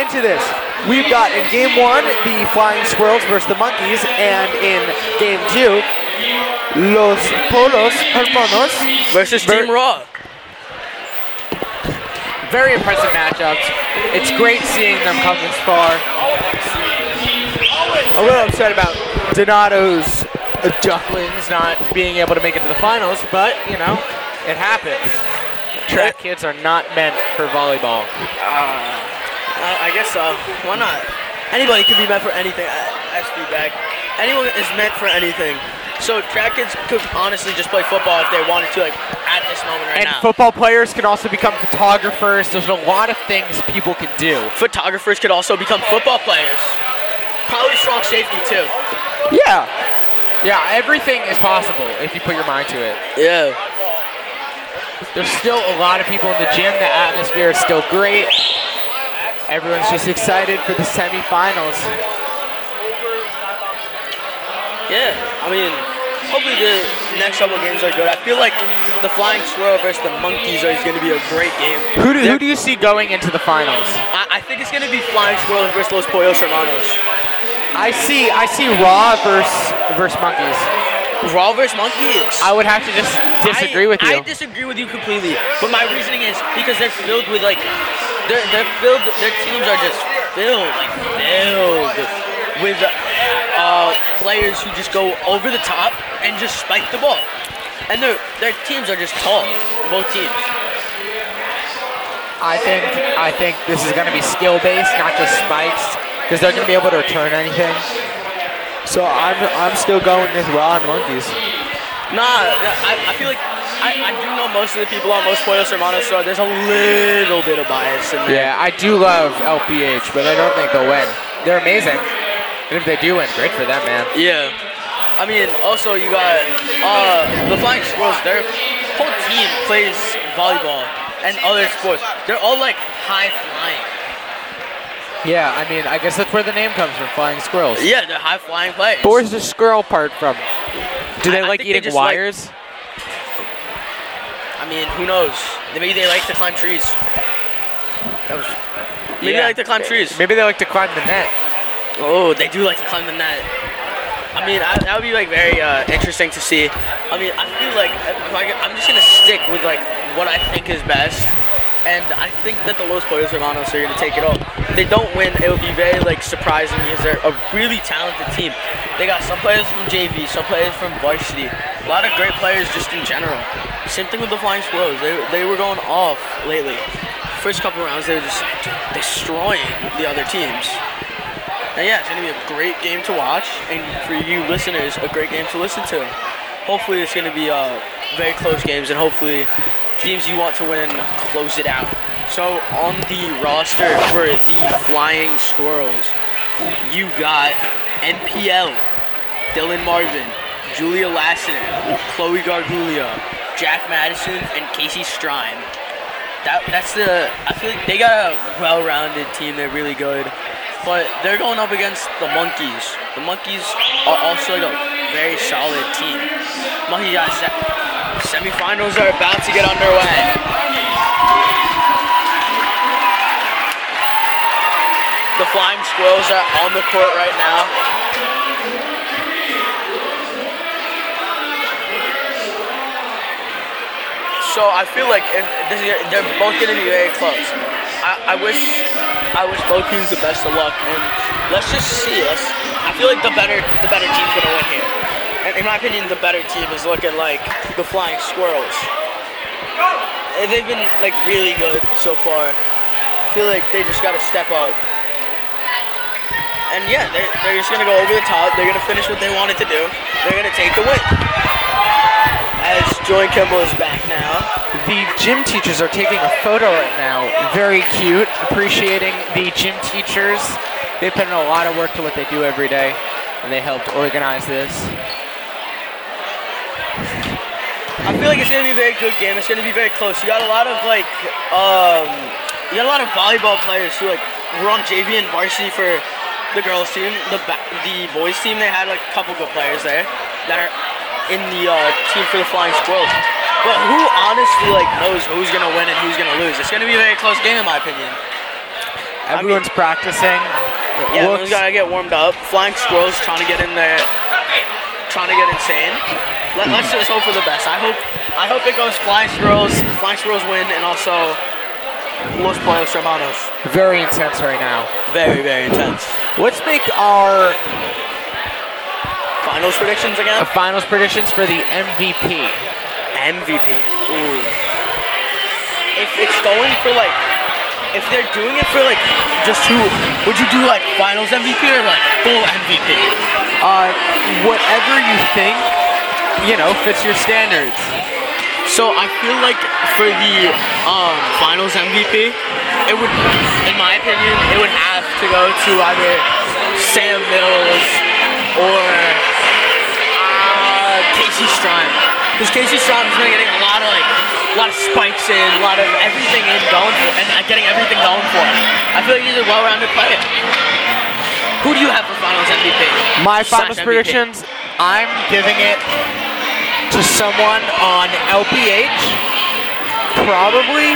into this. We've got in game 1 the Flying Squirrels versus the Monkeys, and in game 2, Los Polos Hermanos versus Team Raw. Very impressive matchups. It's great seeing them come this far. A little upset about Donato's Ducklings not being able to make it to the finals, but, you know, it happens. Track kids are not meant for volleyball. I guess so. Why not? Anybody can be meant for anything. As feedback, anyone is meant for anything. So track kids could honestly just play football if they wanted to, like at this moment right now. And football players can also become photographers. There's a lot of things people can do. Photographers could also become football players. Probably strong safety too. Yeah. Yeah, everything is possible if you put your mind to it. Yeah. There's still a lot of people in the gym. The atmosphere is still great. Everyone's just excited for the semifinals. Yeah, I mean, hopefully the next couple of games are good. I feel like the Flying Squirrel versus the Monkeys is going to be a great game. Who do you see going into the finals? I think it's going to be Flying Squirrels versus Los Pollos Hermanos. I see Raw versus Monkeys. Raw versus Monkeys. I would have to just disagree with you. I disagree with you completely. But my reasoning is because they're filled with like, they're filled. Their teams are just filled with players who just go over the top and just spike the ball. And their teams are just tall, both teams. I think this is going to be skill-based, not just spikes, because they're going to be able to return anything. So I'm still going with Raw and Monkeys. Nah, I feel like I do know most of the people on Los Pollos Hermanos, so there's a little bit of bias in there. Yeah, I do love LPH, but I don't think they'll win. They're amazing. And if they do win, great for them, man. Yeah. I mean, also you got the Flying Squirrels. Their whole team plays volleyball and other sports. They're all like high flying. Yeah, I mean, I guess that's where the name comes from, Flying Squirrels. Yeah, they're high flying players. But where's the squirrel part from? Do they like eating wires? I mean, who knows? Maybe they like to climb trees. Maybe they like to climb trees. Maybe they like to climb the net. Oh, they do like to climb the net. I mean, that would be like very interesting to see. I mean, I feel like I'm just gonna stick with like what I think is best, and I think that the Los Pollos Hermanos are gonna take it all. If they don't win, it would be very like surprising because they're a really talented team. They got some players from JV, some players from varsity, a lot of great players just in general. Same thing with the Flying Squirrels. They were going off lately. First couple rounds, they were just destroying the other teams. And yeah, it's going to be a great game to watch, and for you listeners, a great game to listen to. Hopefully it's going to be very close games, and hopefully teams you want to win close it out. So on the roster for the Flying Squirrels, you got NPL, Dylan Marvin, Julia Lassiter, Chloe Gargulio, Jack Madison, and Casey Strime. I feel like they got a well-rounded team. They're really good. But they're going up against the Monkeys. The Monkeys are also like a very solid team. Monkey guys, semifinals are about to get underway. The Flying Squirrels are on the court right now. So I feel like they're both going to be very close. I wish both teams the best of luck, and let's just see. I feel like the better team's gonna win here. And in my opinion, the better team is looking like the Flying Squirrels. And they've been like really good so far. I feel like they just gotta step up. And yeah, they're just gonna go over the top. They're gonna finish what they wanted to do. They're gonna take the win. As Joy Kimball is back now. The gym teachers are taking a photo right now. Very cute. Appreciating the gym teachers. They put in a lot of work to what they do every day, and they helped organize this. I feel like it's gonna be a very good game. It's gonna be very close. You got a lot of volleyball players who were on JV and varsity for the girls team. The boys team, they had a couple good players there that are in the team for the Flying Squirrels. But who honestly knows who's gonna win and who's gonna lose? It's gonna be a very close game in my opinion. Everyone's practicing. Yeah, everyone's gotta get warmed up. Flying Squirrels trying to get in there, trying to get insane. Let's just hope for the best. I hope it goes Flying Squirrels. Flying Squirrels win, and also Los Pollos Hermanos. Very intense right now. Very, very intense. Let's make our finals predictions again. Finals predictions for the MVP. MVP. Ooh. If it's going for like, if they're doing it for like just who, would you do like finals MVP or like full MVP? Whatever you think, fits your standards. So I feel like for the finals MVP, it would, in my opinion, it would have to go to either Sam Mills or Casey Strime. Because Casey Strime has been getting a lot of spikes in, a lot of everything in going for, and getting everything going for him. I feel like he's a well-rounded player. Who do you have for finals MVP? My finals predictions, I'm giving it to someone on LPH. Probably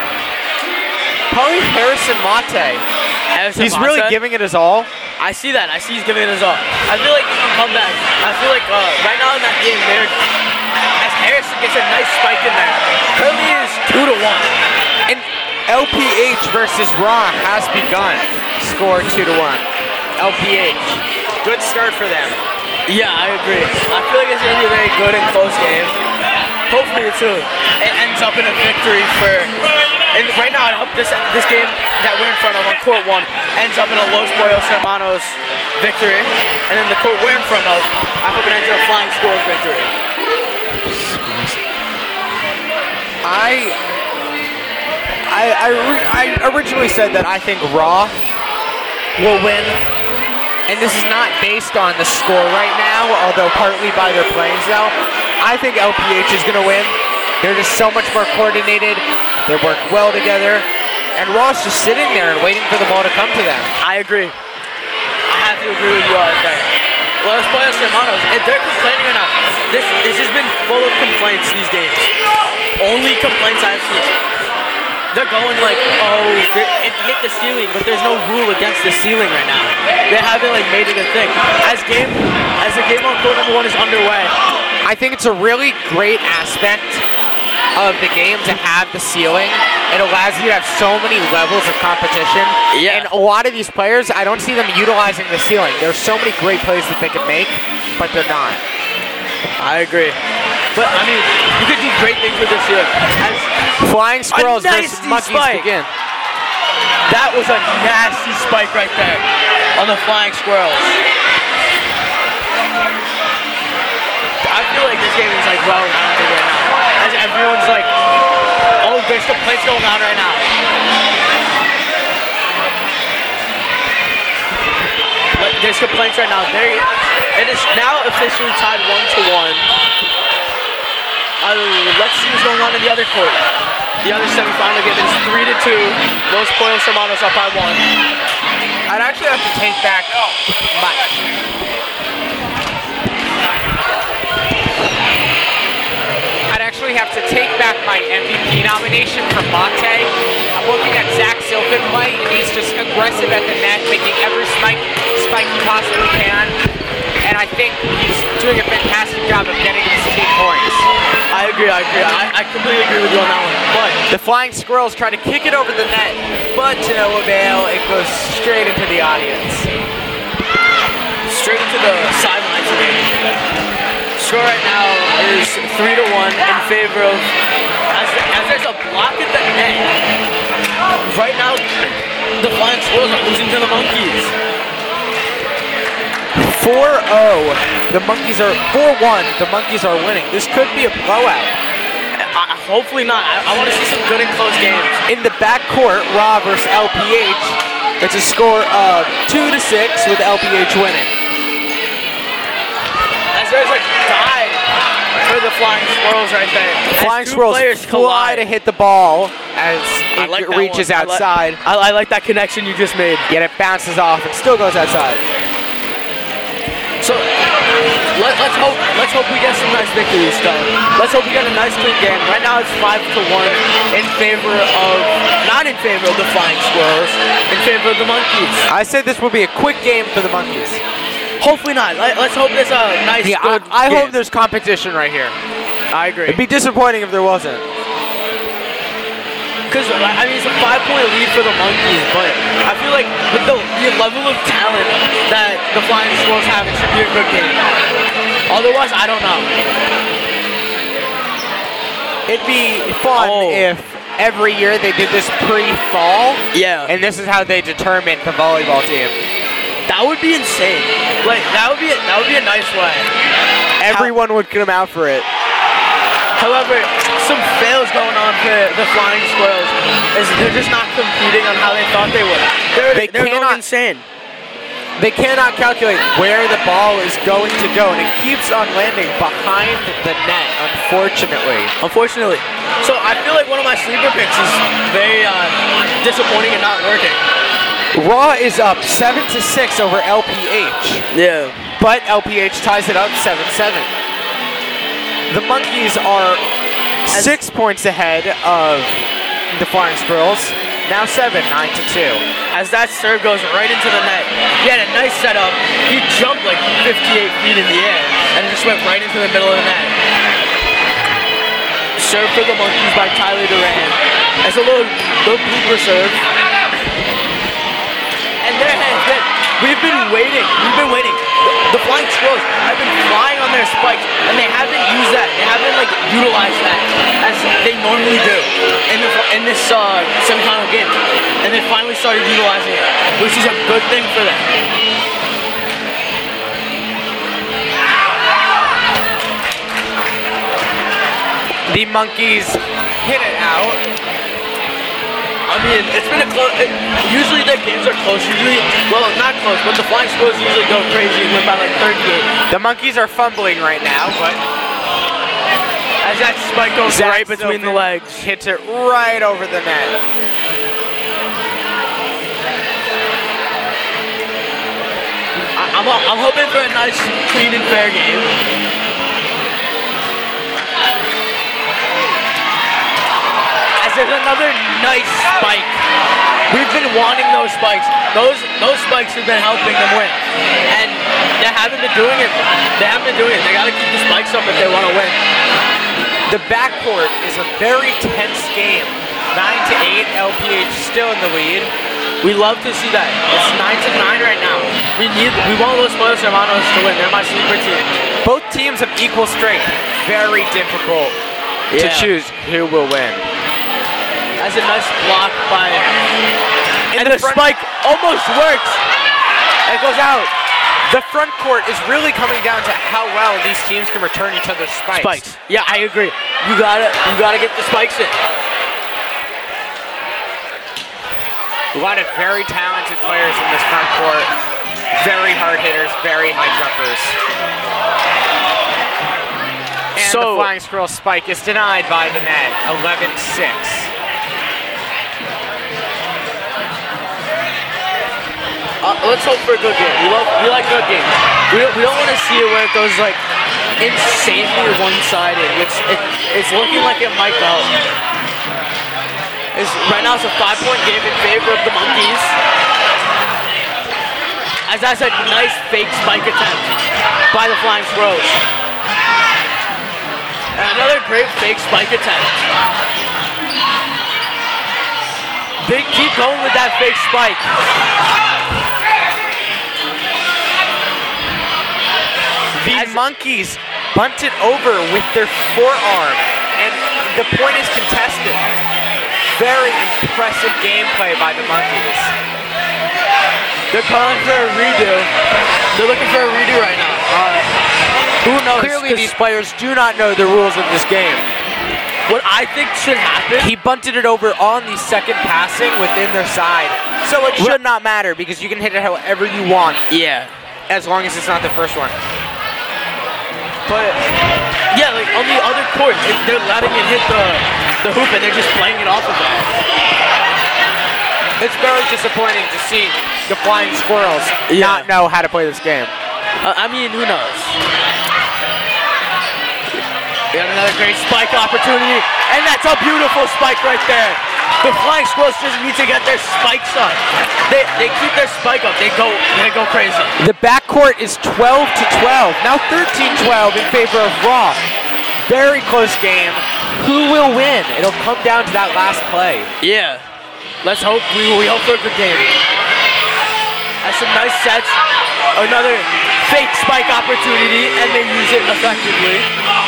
Harrison Mate. He's really giving it his all. I see that. I see he's giving it his all. I feel like he can come back. I feel like right now in that game, as Harrison gets a nice spike in there, Curly is 2-1. And LPH versus Raw has begun. Score 2-1. LPH. Good start for them. Yeah, I agree. I feel like it's going to be a very good and close game. Hopefully, too, it ends up in a victory for... And right now, I hope this game that we're in front of on Court 1 ends up in a Los Pollos Hermanos victory. And then the court we're in front of, I hope it ends in a Flying Squirrels victory. I originally said that I think Raw will win. And this is not based on the score right now, although partly by their playing style. I think LPH is going to win. They're just so much more coordinated. They work well together. And Raw's just sitting there and waiting for the ball to come to them. I agree. I have to agree with you all there. Los Pollos Hermanos, if they're complaining or not, this has been full of complaints these days. Only complaints I've seen. They're going like, it hit the ceiling, but there's no rule against the ceiling right now. They haven't made it a thing. As the game on court number 1 is underway, I think it's a really great aspect of the game to have the ceiling. It allows you to have so many levels of competition. Yeah. And a lot of these players, I don't see them utilizing the ceiling. There's so many great plays that they could make, but they're not. I agree. But, I mean, you could do great things with the ceiling. Flying Squirrels versus Monkeys begin. That was a nasty spike right there on the Flying Squirrels. I feel like this game is well-rounded right now. As everyone's there's complaints going on right now. There's complaints right now. It is now officially tied 1-1. Let's see what's going on in the other court. The other semifinal game is 3-2. Los Pollos Hermanos up by 1. I'd actually have to take back my MVP nomination for Mate. I'm looking at Zach Silfen play, and he's just aggressive at the net, making every spike he possibly can. And I think he's doing a fantastic job of getting his team points. I agree. I completely agree with you on that one. But the Flying Squirrels try to kick it over the net, but to no avail. It goes straight into the audience. Straight into the sidelines of the game. Score right now is 3-1 in favor of, as there's a block at the net. Right now, the Flying Squirrels are losing to the Monkeys. 4-0. The Monkeys are 4-1. The Monkeys are winning. This could be a blowout. Hopefully not. I want to see some good and close games. In the backcourt, Raw versus LPH. It's a score of 2-6 with LPH winning. As there's a dive for the Flying Squirrels right there. The Flying Squirrels fly to hit the ball as it reaches outside. I like that connection you just made. Yet it bounces off and still goes outside. So let's hope we get some nice victories, though. Let's hope we get a nice clean game. Right now it's 5-1 not in favor of the Flying Squirrels, in favor of the Monkeys. I said this will be a quick game for the Monkeys. Hopefully not. Let's hope there's a nice, good I game. hope there's competition right here. I agree. It'd be disappointing if there wasn't. Because, I mean, it's a 5-point lead for the Monkeys, but I feel like with the level of talent that the Flying Squirrels have, it should be a good game. Otherwise, I don't know. It'd be fun if every year they did this pre-fall. Yeah. And this is how they determined the volleyball team. That would be insane. Like, that would be a nice way. Everyone would come out for it. However, some fails going on for the Flying Squirrels is they're just not competing on how they thought they would. They're going insane. They cannot calculate where the ball is going to go, and it keeps on landing behind the net, unfortunately. So I feel like one of my sleeper picks is very disappointing and not working. Raw is up 7-6 over LPH. Yeah. But LPH ties it up 7-7. The Monkeys are 6 points ahead of the Flying Squirrels. Now 9-2. As that serve goes right into the net. He had a nice setup. He jumped like 58 feet in the air and just went right into the middle of the net. Serve for the Monkeys by Tyler Duran. It's a little blooper serve. And their hands hit. We've been waiting. The Flying Squirrels have been flying on their spikes, and they haven't used that. They haven't utilized that as they normally do in this semifinal game. And they finally started utilizing it, which is a good thing for them. The Monkeys hit it out. I mean, it's been a close. Usually the games are close. Well, not close, but the Flying Squirrels usually go crazy and win by 38. The Monkeys are fumbling right now, but as that spike goes right between the legs, hits it right over the net. I'm hoping for a nice, clean and fair game. There's another nice spike. We've been wanting those spikes. Those spikes have been helping them win. And they haven't been doing it. They got to keep the spikes up if they want to win. The backcourt is a very tense game. 9-8, LPH still in the lead. We love to see that. It's 9-9 right now. We want Los Pollos Hermanos to win. They're my sleeper team. Both teams have equal strength. Very difficult to choose who will win. That's a nice block by... And the spike almost works. It goes out. The front court is really coming down to how well these teams can return each other's spikes. Yeah, I agree. You gotta get the spikes in. A lot of very talented players in this front court. Very hard hitters, very high jumpers. And the Flying Squirrel spike is denied by the net. 11-6. Let's hope for a good game. We like good games. We don't want to see it where it goes insanely one-sided. It's looking like it might go. Right now it's a 5-point game in favor of the Monkeys. As that's a nice fake spike attempt by the Flying Squirrels. And another great fake spike attempt. They keep going with that fake spike. The Monkeys bunted over with their forearm, and the point is contested. Very impressive gameplay by the Monkeys. They're calling for a redo. They're looking for a redo right now. Who knows? Clearly, these players do not know the rules of this game. What I think should happen... He bunted it over on the second passing within their side. So it should not matter, because you can hit it however you want. Yeah. As long as it's not the first one. But, yeah, on the other court, they're letting it hit the hoop and they're just playing it off of that. It's very disappointing to see the Flying Squirrels not know how to play this game. I mean, who knows? We got another great spike opportunity, and that's a beautiful spike right there. The Flying Squirrels just need to get their spikes up. They keep their spike up. They go crazy. The backcourt is 12-12. Now 13-12 in favor of Raw. Very close game. Who will win? It'll come down to that last play. Yeah. Let's hope we hope for a good game. That's some nice sets. Another fake spike opportunity, and they use it effectively.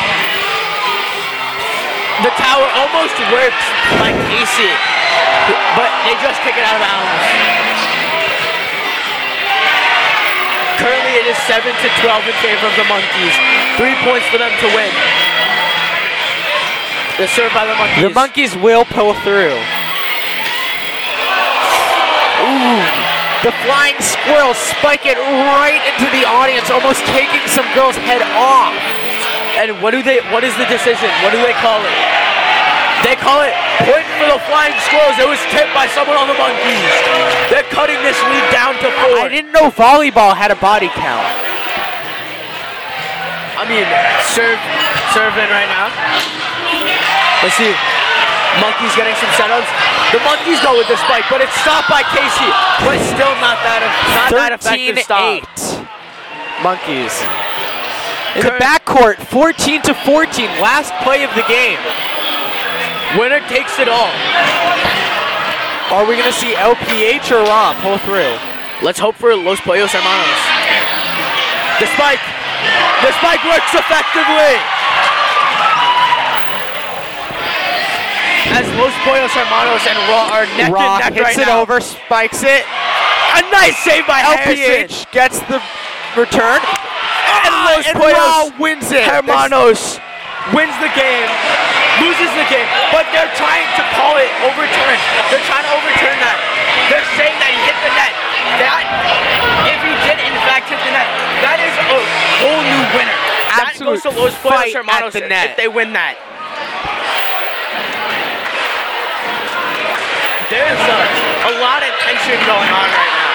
The tower almost works by Casey, but they just kick it out of bounds. Currently it is 7-12 in favor of the Monkeys. 3 points for them to win. The serve by the Monkeys. The Monkeys will pull through. Ooh. The Flying Squirrels spike it right into the audience, almost taking some girl's head off. And what is the decision? What do they call it? They call it point for the Flying Squirrels. It was tipped by someone on the Monkeys. They're cutting this lead down to 4. I didn't know volleyball had a body count. I mean, serve in right now. Let's see. Monkeys getting some setups. The Monkeys go with the spike, but it's stopped by Casey. But still not that effective stop. 13-8. Monkeys. In the backcourt, 14-14. Last play of the game. Winner takes it all. Are we going to see LPH or Raw pull through? Let's hope for Los Pollos Hermanos. The spike works effectively. As Los Pollos Hermanos and Raw are neck Raw and neck hits right it now. over, spikes it. A nice save by LPH Harrison. gets the return. And Los And Pollos Raw wins it. Hermanos wins the game, loses the game, but they're trying to call it overturned. They're trying to overturn that. They're saying that he hit the net. That, if he did in fact hit the net, that is a whole new winner. Absolute that goes to Los Pollos fight Hermanos at the net. if they win that. There's a lot of tension going on right now.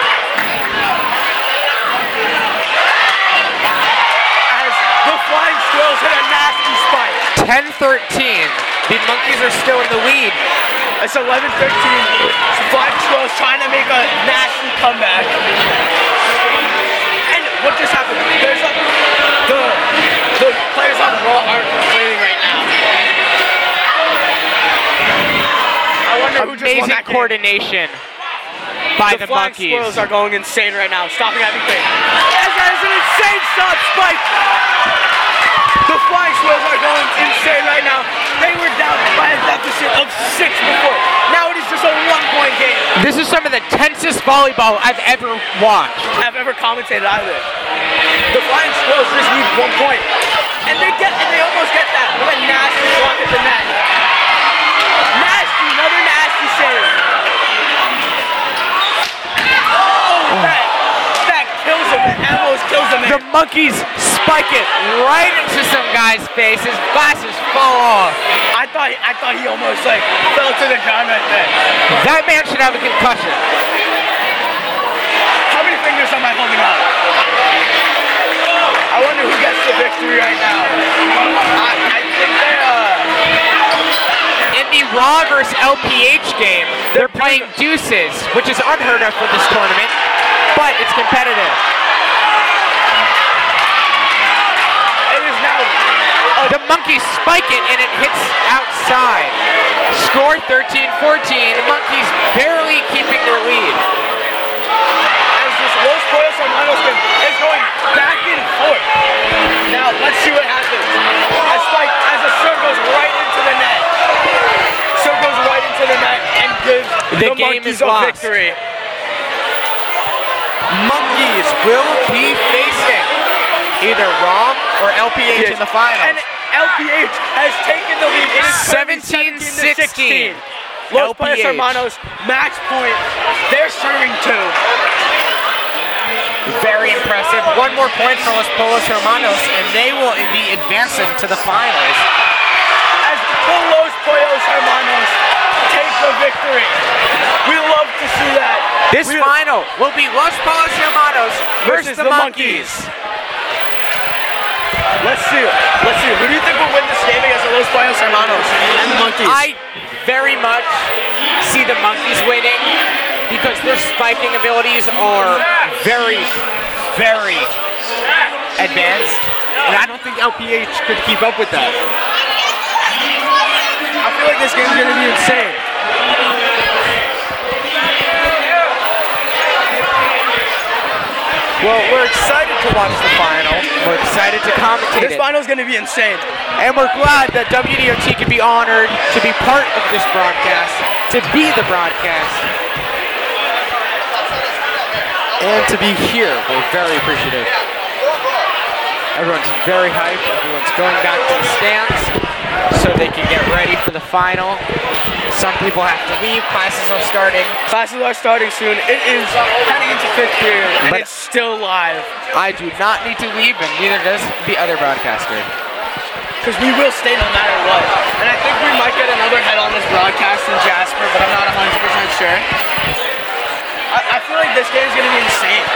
As the Flying Squirrels hit a nasty spike. 10-13. The Monkeys are still in the lead. It's 11-13. Flying Squirrels trying to make a nasty comeback. And what just happened? There's the players on Raw aren't complaining right now. I wonder who just won Amazing that game. coordination by the Flying Monkeys. Squirrels are going insane right now, stopping everything. As there's an insane stop spike. The Flying Squirrels are going insane right now. They were down by a deficit of 6 before. Now it is just a 1-point game. This is some of the tensest volleyball I've ever watched. I've ever commentated either. The Flying Squirrels just need 1 point. And they almost get that with a nasty block at the net. Nasty, another nasty save. Oh, that kills him. That almost kills him. The Monkeys spike it right into some guy's face. His glasses fall off. I thought he almost fell to the ground right there. That man should have a concussion. How many fingers am I holding up? I wonder who gets the victory right now. I think In the Raw versus LPH game, they're playing deuces, which is unheard of for this tournament, but it's competitive. it is now. The Monkeys spike it and it hits outside. Score 13-14. The Monkeys barely keeping their lead. As this Los Pollos Hermanos game is going back and forth. Now let's see what happens. As the serve goes right into the net. Serve goes right into the net and gives The the game Monkeys is a lost. victory. Monkeys will be facing either Raw or LPH in the finals. And LPH has taken the lead. It is 17-16. Los Pollos LPH. Hermanos, match point. They're serving 2. Very impressive. 1 more point for Los Pollos Hermanos, and they will be advancing to the finals. As the Los Pollos Hermanos take the victory. We love to see that. This final will be Los Palos Hermanos versus the Monkeys. Let's see. Who do you think will win this game against the Los Palos Hermanos and the Monkeys? I very much see the Monkeys winning because their spiking abilities are very, very advanced, and I don't think LPH could keep up with that. I feel like this game's gonna be insane. Well, we're excited to watch the final. We're excited to commentate This it. final's gonna be insane. And we're glad that WDOT could be honored to be part of this broadcast, to be the broadcast, and to be here. We're very appreciative. Everyone's very hyped. Everyone's going back to the stands so they can get ready for the final. Some people have to leave. Classes are starting. Classes are starting soon. It is heading into 5th period, and But- it's still live. I do not need to leave, and neither does the other broadcaster. Because we will stay no matter what. And I think we might get another head on this broadcast in Jasper, but I'm not 100% sure. I feel like this game is going to be insane.